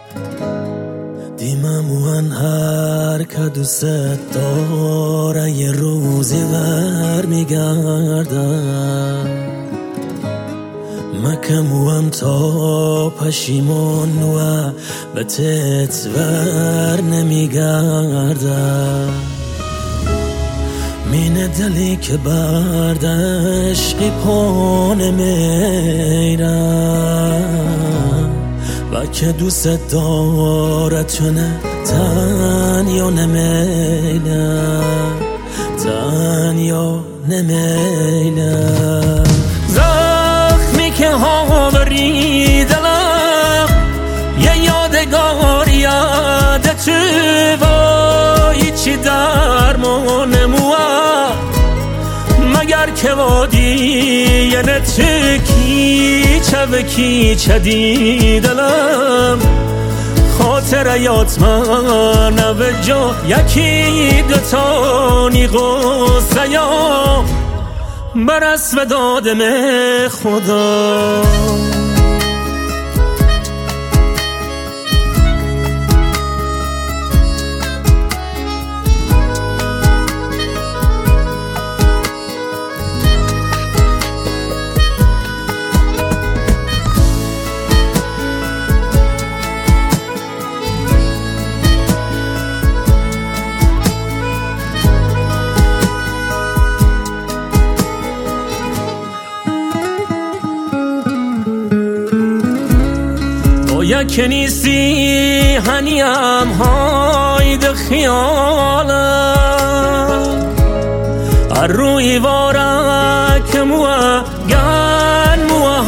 دیممون هر که دوست داره یه روزی ور میگردم مکموام تا پشیمون و به تت ور نمیگردم مین دلی که بردشقی پانه میرم و که دوست داره تونه تنیا نمیلم تنیا نمیلم زخمی که هاوری دلم یه یادگار یادت وای چی درمان موه مگر که وادی یه نتکی چه دیدلم خاطر یاد من به جا یکی دوتانی غصه یا برس و دادم خدا یکی نیستی هنیم هاید خیالم روی وارک موه گن موه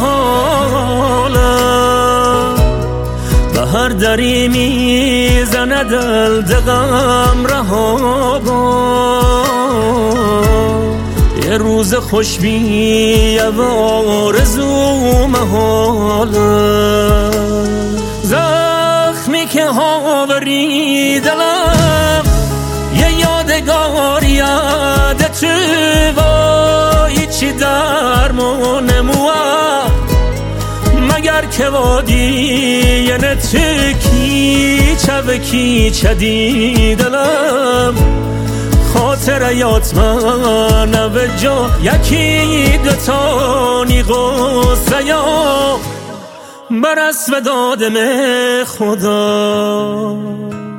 حالم به هر دری میزنه دل دغم رها یه روز خوش بیه و آرزو محالم زخمی که هاوری دلم یه یادگار یادت وای چی درمان موه مگر که وادی یه نتکی چه دیدلم خاطر یاد من به جا یکی دوتانی غصه یا برس و دادم خدا